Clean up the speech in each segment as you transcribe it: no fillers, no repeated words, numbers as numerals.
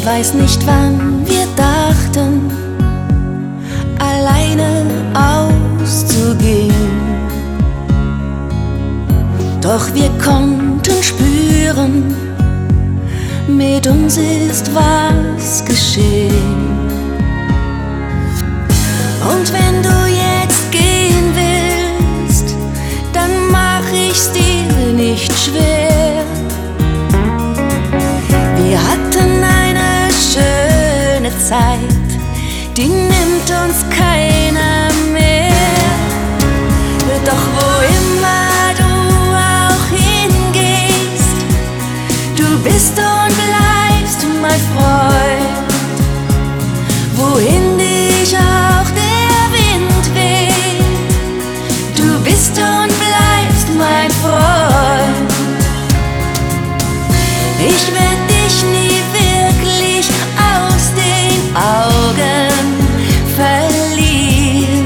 Ich weiß nicht, wann wir dachten, alleine auszugehen. Doch wir konnten spüren, mit uns ist was geschehen. Und wenn du jetzt gehen willst, dann mach ich's dir nicht schwer. Wir hatten eine schöne Zeit, die nimmt uns keiner mehr. Doch wo immer du auch hingehst, du bist und bleibst mein Freund. Wohin dich auch der Wind weht, du bist und bleibst mein Freund. Ich werd dich nie wirklich aus den Augen verlieren.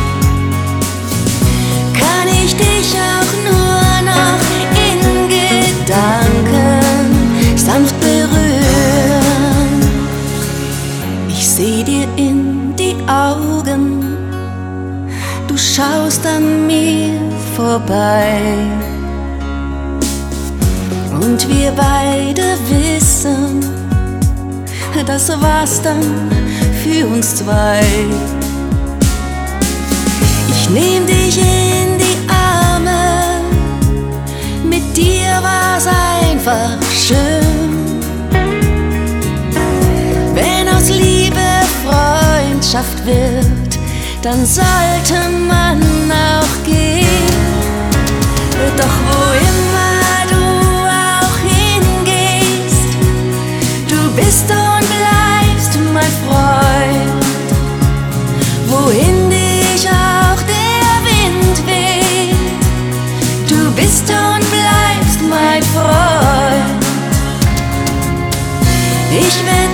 Kann ich dich auch nur noch in Gedanken sanft berühren. Ich seh dir in die Augen, du schaust an mir vorbei. Und wir beide wissen, das war's dann für uns zwei. Ich nehm dich in die Arme, mit dir war's einfach schön. Wenn aus Liebe Freundschaft wird, dann sollte man auch gehen. Doch wo immer du auch hingehst, du bist und bleibst mein Freund. Wohin dich auch der Wind weht, du bist und bleibst mein Freund. Ich will